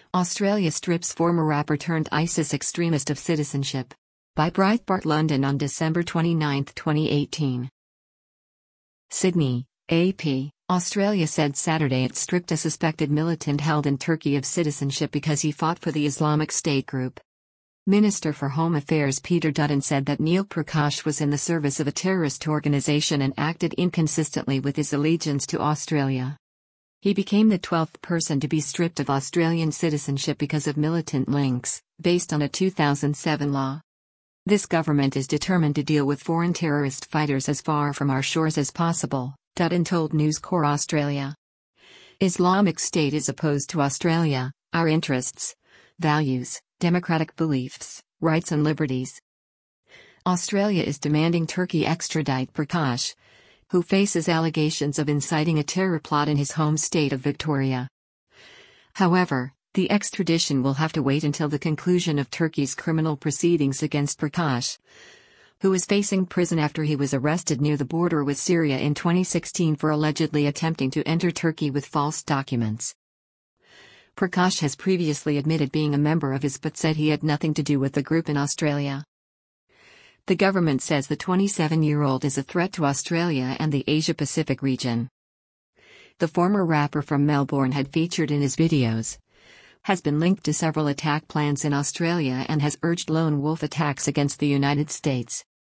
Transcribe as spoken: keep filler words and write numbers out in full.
Australia strips former rapper turned ISIS extremist of citizenship. By Breitbart London on December twenty-ninth, twenty eighteen. Sydney, A P. Australia said Saturday it stripped a suspected militant held in Turkey of citizenship because he fought for the Islamic State group. Minister for Home Affairs Peter Dutton said that Neil Prakash was in the service of a terrorist organisation and acted inconsistently with his allegiance to Australia. He became the twelfth person to be stripped of Australian citizenship because of militant links, based on a two thousand seven law. This government is determined to deal with foreign terrorist fighters as far from our shores as possible, Dutton told News Corp Australia. Islamic State is opposed to Australia, our interests, values, democratic beliefs, rights and liberties. Australia is demanding Turkey extradite Prakash, who faces allegations of inciting a terror plot in his home state of Victoria. However, the extradition will have to wait until the conclusion of Turkey's criminal proceedings against Prakash, who is facing prison after he was arrested near the border with Syria in twenty sixteen for allegedly attempting to enter Turkey with false documents. Prakash has previously admitted being a member of I S but said he had nothing to do with the group in Australia. The government says the twenty-seven-year-old is a threat to Australia and the Asia-Pacific region. The former rapper from Melbourne had featured in his videos, has been linked to several attack plans in Australia and has urged lone wolf attacks against the United States.